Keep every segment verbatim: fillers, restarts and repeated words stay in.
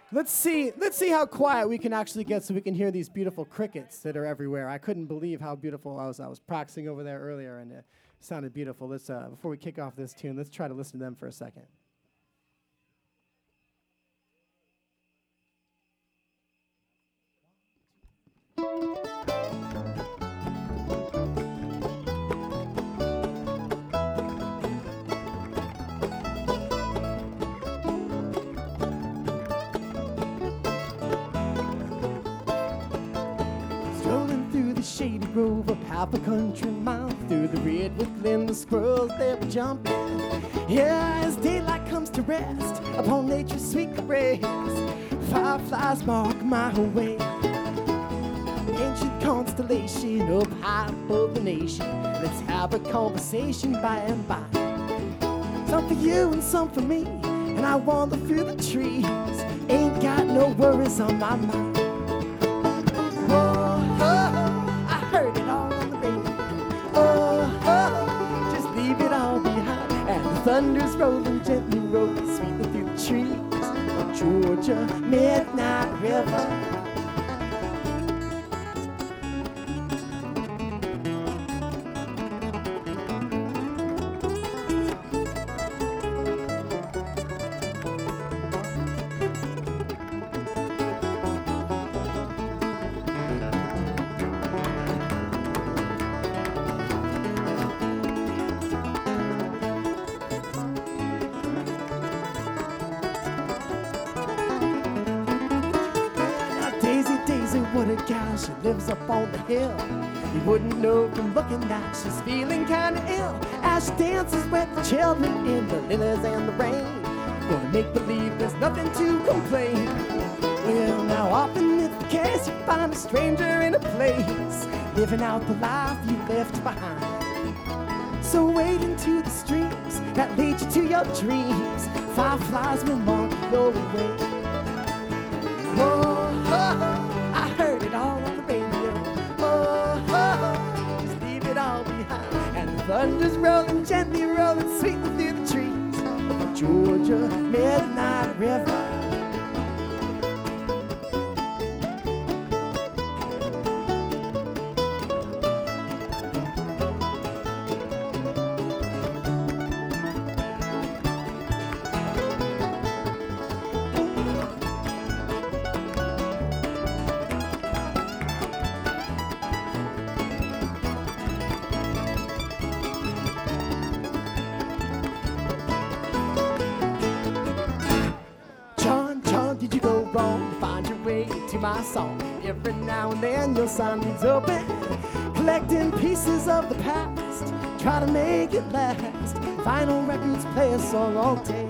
Let's see, let's see how quiet we can actually get so we can hear these beautiful crickets that are everywhere. I couldn't believe how beautiful I was. I was practicing over there earlier, and it sounded beautiful. Let's, uh, before we kick off this tune, let's try to listen to them for a second. Shady grove up half a country mile through the redwood glen, the squirrels they were jumping. Yeah, as daylight comes to rest upon nature's sweet caress, fireflies mark my way. Ancient constellation up high above the nation. Let's have a conversation by and by. Some for you and some for me, and I wander through the trees. Ain't got no worries on my mind. Oh, oh. Heard it all on the radio. Oh, oh, just leave it all behind. And the thunder's rolling gently, rolling sweetly through the trees of Georgia Midnight River. She lives up on the hill. You wouldn't know from looking that she's feeling kinda ill as she dances with the children in the lilies and the rain. Gonna make believe there's nothing to complain. Well, now often it's the case you find a stranger in a place living out the life you left behind. So wade into the streams that lead you to your dreams. Fireflies will mark your way. Oh, oh, I heard it all on the radio. Oh, oh, just leave it all behind. And the thunder's rolling, gently rolling, sweetly through the trees of the Georgia Midnight River. My song. Every now and then your sign reads open, collecting pieces of the past, try to make it last. Vinyl records play a song all day.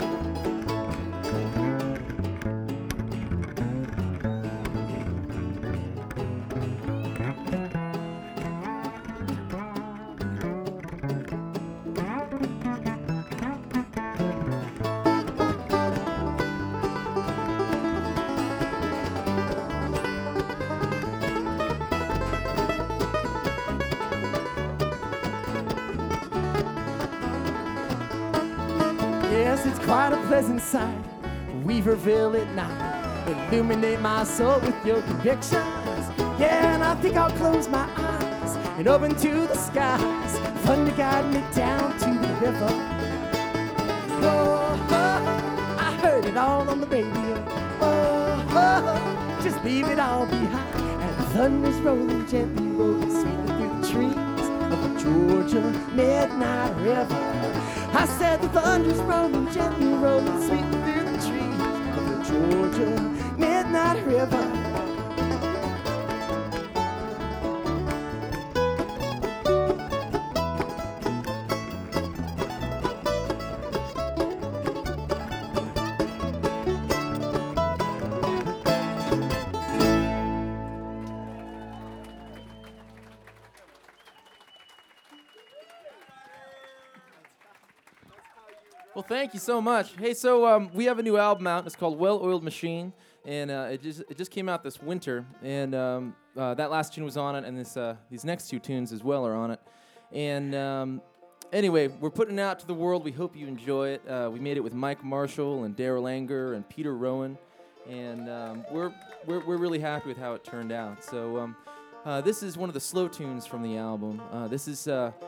Yes, it's quite a pleasant sight, Weaverville at night. Illuminate my soul with your convictions. Yeah, and I think I'll close my eyes and open to the skies. Thunder guide me down to the river. Oh, oh, I heard it all on the radio. Oh, oh, just leave it all behind. And the thunder's rolling gently, rolling sweetly through the trees of the Georgia Midnight River. I said the thunder's rolling, gently rolling, sweetly through the trees of the Georgia Midnight River. Well, thank you so much. Hey, so um, we have a new album out. It's called Well-Oiled Machine, and uh, it just it just came out this winter. And um, uh, that last tune was on it, and this uh, these next two tunes as well are on it. And um, anyway, we're putting it out to the world. We hope you enjoy it. Uh, we made it with Mike Marshall and Daryl Anger and Peter Rowan. and um, we're, we're we're really happy with how it turned out. So um, uh, this is one of the slow tunes from the album. Uh, this is uh,